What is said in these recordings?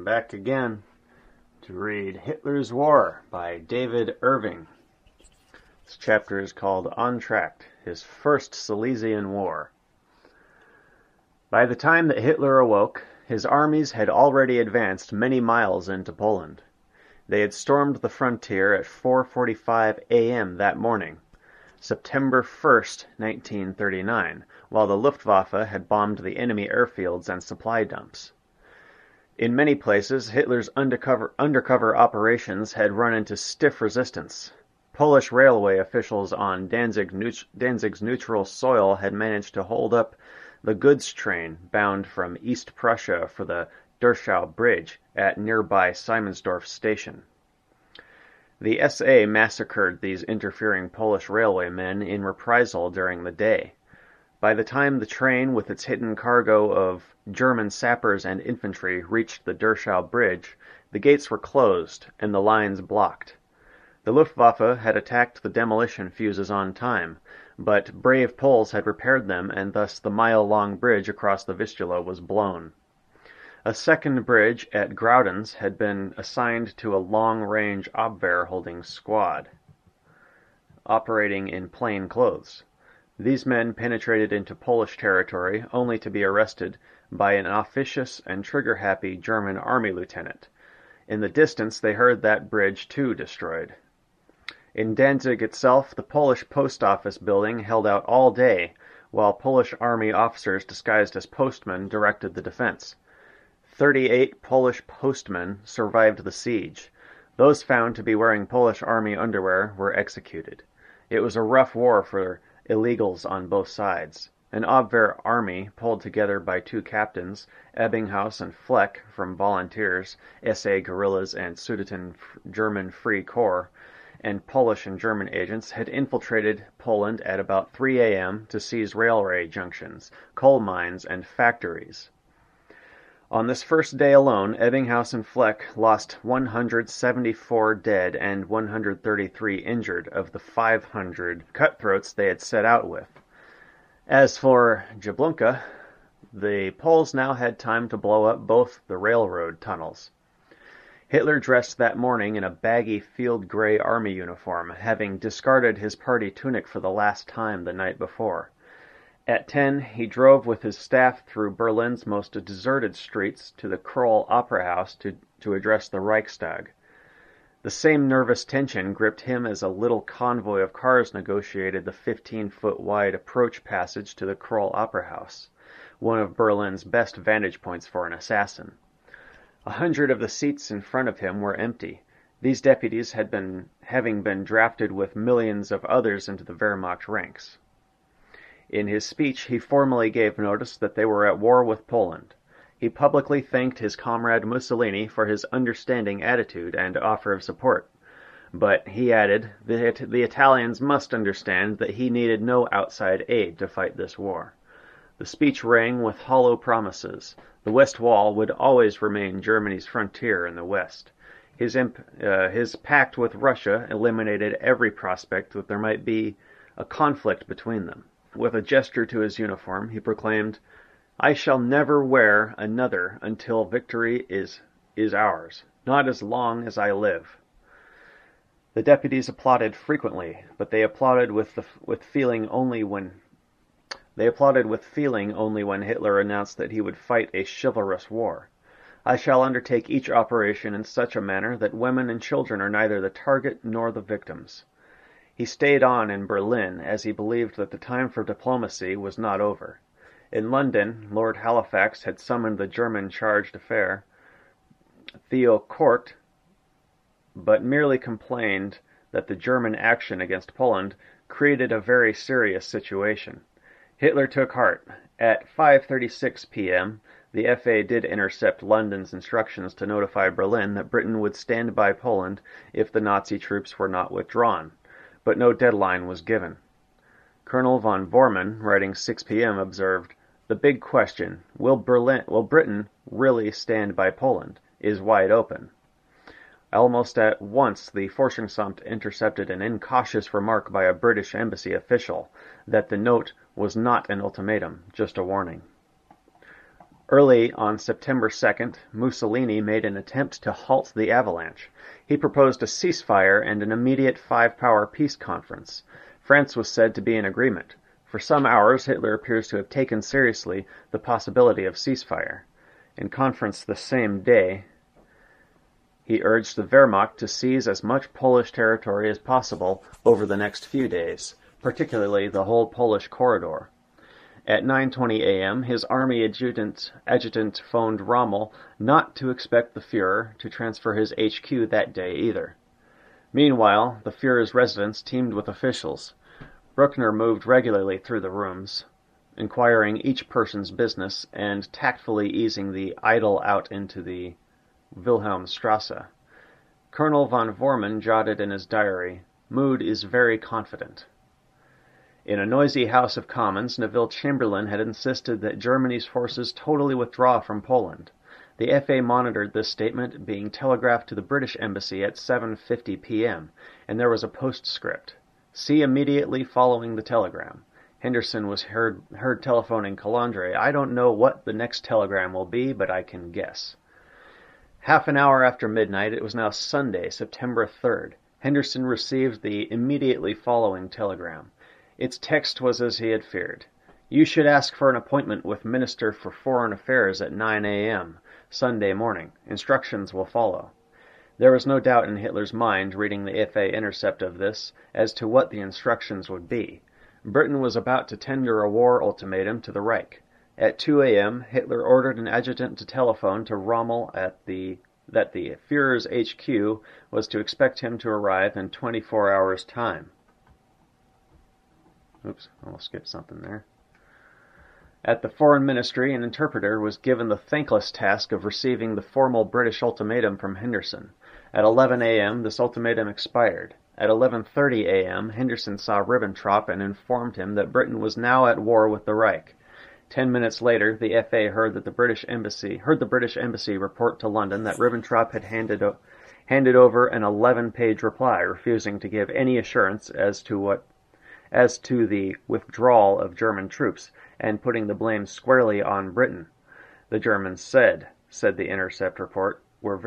I'm back again to read Hitler's War by David Irving. This chapter is called Entr'acte, his first Silesian War. By the time that Hitler awoke, his armies had already advanced many miles into Poland. They had stormed the frontier at 4:45 a.m. that morning, September 1st, 1939, while the Luftwaffe had bombed the enemy airfields and supply dumps. In many places, Hitler's undercover operations had run into stiff resistance. Polish railway officials on Danzig's neutral soil had managed to hold up the goods train bound from East Prussia for the Dachau Bridge at nearby Siemensdorf station. The SA massacred these interfering Polish railwaymen in reprisal during the day. By the time the train with its hidden cargo of German sappers and infantry reached the Dachau Bridge, the gates were closed and the lines blocked. The Luftwaffe had attacked the demolition fuses on time, but brave Poles had repaired them, and thus the mile-long bridge across the Vistula was blown. A second bridge at Graudenz had been assigned to a long-range Abwehr-holding squad, operating in plain clothes. These men penetrated into Polish territory only to be arrested by an officious and trigger-happy German army lieutenant. In the distance they heard that bridge too destroyed. In Danzig itself, the Polish post office building held out all day, while Polish army officers disguised as postmen directed the defense. 38 Polish postmen survived the siege. Those found to be wearing Polish army underwear were executed. It was a rough war for illegals on both sides. An Abwehr army, pulled together by two captains, Ebbinghaus and Fleck from volunteers, SA guerrillas and Sudeten German Free Corps, and Polish and German agents, had infiltrated Poland at about 3 a.m. to seize railway junctions, coal mines, and factories. On this first day alone, Ebbinghaus and Fleck lost 174 dead and 133 injured of the 500 cutthroats they had set out with. As for Jablonka, the Poles now had time to blow up both the railroad tunnels. Hitler dressed that morning in a baggy field gray army uniform, having discarded his party tunic for the last time the night before. At 10, he drove with his staff through Berlin's most deserted streets to the Kroll Opera House to address the Reichstag. The same nervous tension gripped him as a little convoy of cars negotiated the 15-foot-wide approach passage to the Kroll Opera House, one of Berlin's best vantage points for an assassin. 100 of the seats in front of him were empty. These deputies had having been drafted with millions of others into the Wehrmacht ranks. In his speech, he formally gave notice that they were at war with Poland. He publicly thanked his comrade Mussolini for his understanding attitude and offer of support. But, he added, that the Italians must understand that he needed no outside aid to fight this war. The speech rang with hollow promises. The West Wall would always remain Germany's frontier in the West. His pact with Russia eliminated every prospect that there might be a conflict between them. With a gesture to his uniform, he proclaimed, "I shall never wear another until victory is ours, not as long as I live." The deputies applauded frequently, but they applauded with feeling only when Hitler announced that he would fight a chivalrous war. "I shall undertake each operation in such a manner that women and children are neither the target nor the victims." He stayed on in Berlin, as he believed that the time for diplomacy was not over. In London, Lord Halifax had summoned the German charge d'affaires, Theo Kort, but merely complained that the German action against Poland created a very serious situation. Hitler took heart. At 5:36 p.m., the FA did intercept London's instructions to notify Berlin that Britain would stand by Poland if the Nazi troops were not withdrawn, but no deadline was given. Colonel von Bormann, writing 6 p.m., observed, "The big question, will Britain really stand by Poland, is wide open." Almost at once the Forschungsamt intercepted an incautious remark by a British embassy official that the note was not an ultimatum, just a warning. Early on September 2nd, Mussolini made an attempt to halt the avalanche. He proposed a ceasefire and an immediate five-power peace conference. France was said to be in agreement. For some hours, Hitler appears to have taken seriously the possibility of ceasefire. In conference the same day, he urged the Wehrmacht to seize as much Polish territory as possible over the next few days, particularly the whole Polish corridor. At 9:20 a.m., his army adjutant phoned Rommel not to expect the Führer to transfer his HQ that day either. Meanwhile, the Führer's residence teemed with officials. Bruckner moved regularly through the rooms, inquiring each person's business and tactfully easing the idle out into the Wilhelmstrasse. Colonel von Vormann jotted in his diary, "Mood is very confident." In a noisy House of Commons, Neville Chamberlain had insisted that Germany's forces totally withdraw from Poland. The FA monitored this statement being telegraphed to the British Embassy at 7:50 p.m., and there was a postscript. "See immediately following the telegram." Henderson was heard telephoning Calandre, "I don't know what the next telegram will be, but I can guess." Half an hour after midnight, it was now Sunday, September 3rd. Henderson received the immediately following telegram. Its text was as he had feared. "You should ask for an appointment with Minister for Foreign Affairs at 9 a.m. Sunday morning. Instructions will follow." There was no doubt in Hitler's mind, reading the FA intercept of this, as to what the instructions would be. Britain was about to tender a war ultimatum to the Reich. At 2 a.m., Hitler ordered an adjutant to telephone to Rommel that the Führer's HQ was to expect him to arrive in 24 hours' time. Oops, I'll skip something there. At the Foreign Ministry, an interpreter was given the thankless task of receiving the formal British ultimatum from Henderson. At 11 a.m., this ultimatum expired. At 11:30 a.m., Henderson saw Ribbentrop and informed him that Britain was now at war with the Reich. 10 minutes later, the FA heard the British Embassy report to London that Ribbentrop had handed over an 11-page reply, refusing to give any assurance as to the withdrawal of German troops, and putting the blame squarely on Britain. The Germans said the Intercept report,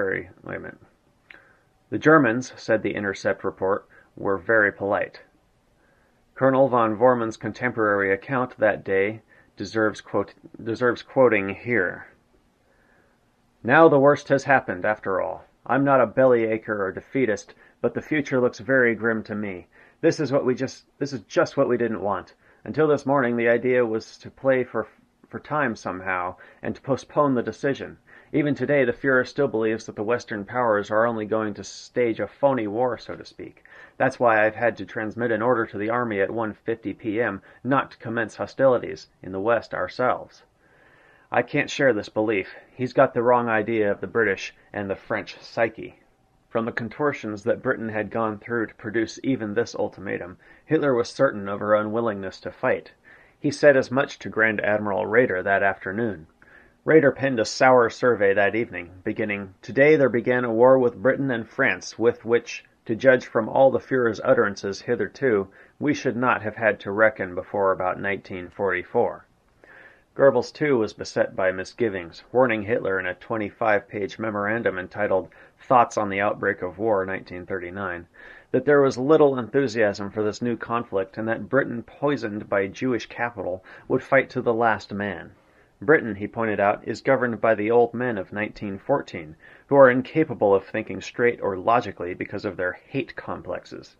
The Germans, said the Intercept report, were very polite. Colonel von Vormann's contemporary account that day deserves quoting here. "Now the worst has happened, after all. I'm not a bellyacre or defeatist, but the future looks very grim to me. This is just what we didn't want. Until this morning, the idea was to play for time somehow, and to postpone the decision. Even today, the Führer still believes that the Western powers are only going to stage a phony war, so to speak. That's why I've had to transmit an order to the army at 1:50 p.m. not to commence hostilities in the West ourselves. I can't share this belief. He's got the wrong idea of the British and the French psyche." From the contortions that Britain had gone through to produce even this ultimatum, Hitler was certain of her unwillingness to fight. He said as much to Grand Admiral Raeder that afternoon. Raeder penned a sour survey that evening, beginning, "Today there began a war with Britain and France, with which, to judge from all the Führer's utterances hitherto, we should not have had to reckon before about 1944. Goebbels, too, was beset by misgivings, warning Hitler in a 25-page memorandum entitled Thoughts on the Outbreak of War, 1939, that there was little enthusiasm for this new conflict and that Britain, poisoned by Jewish capital, would fight to the last man. Britain, he pointed out, is governed by the old men of 1914, who are incapable of thinking straight or logically because of their hate complexes.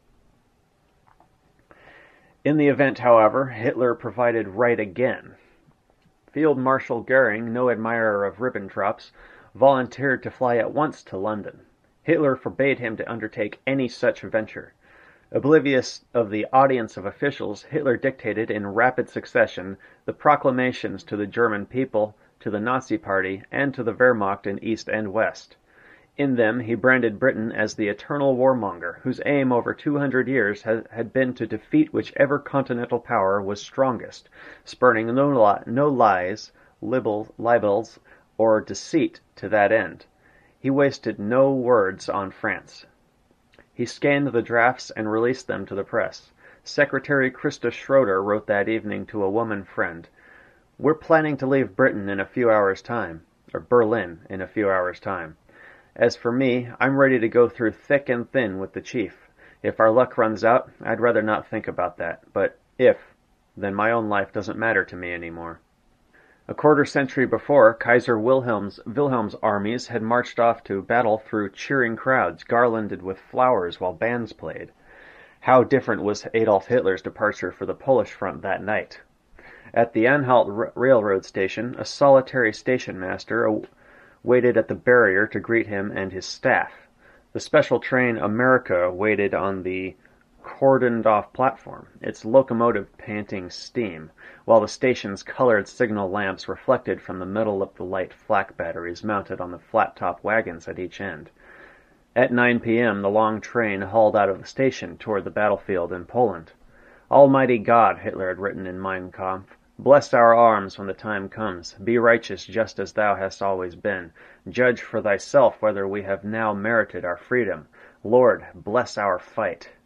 In the event, however, Hitler provided right again. Field Marshal Goering, no admirer of Ribbentrop's, volunteered to fly at once to London. Hitler forbade him to undertake any such venture. Oblivious of the audience of officials, Hitler dictated in rapid succession the proclamations to the German people, to the Nazi Party, and to the Wehrmacht in East and West. In them he branded Britain as the eternal warmonger, whose aim over 200 years had been to defeat whichever continental power was strongest, spurning no lies, libels, or deceit to that end. He wasted no words on France. He scanned the drafts and released them to the press. Secretary Christa Schroeder wrote that evening to a woman friend, We're planning to leave Britain in a few hours' time, or Berlin in a few hours' time. As for me, I'm ready to go through thick and thin with the chief. If our luck runs out, I'd rather not think about that. But if, then my own life doesn't matter to me anymore. A quarter-century before, Kaiser Wilhelm's armies had marched off to battle through cheering crowds garlanded with flowers while bands played. How different was Adolf Hitler's departure for the Polish front that night. At the Anhalt railroad station, a solitary station master waited at the barrier to greet him and his staff. The special train America waited on the cordoned-off platform, its locomotive panting steam, while the station's colored signal lamps reflected from the middle of the light flak batteries mounted on the flat-top wagons at each end. At 9 p.m., the long train hauled out of the station toward the battlefield in Poland. Almighty God, Hitler had written in Mein Kampf, bless our arms when the time comes. Be righteous just as thou hast always been. Judge for thyself whether we have now merited our freedom. Lord, bless our fight.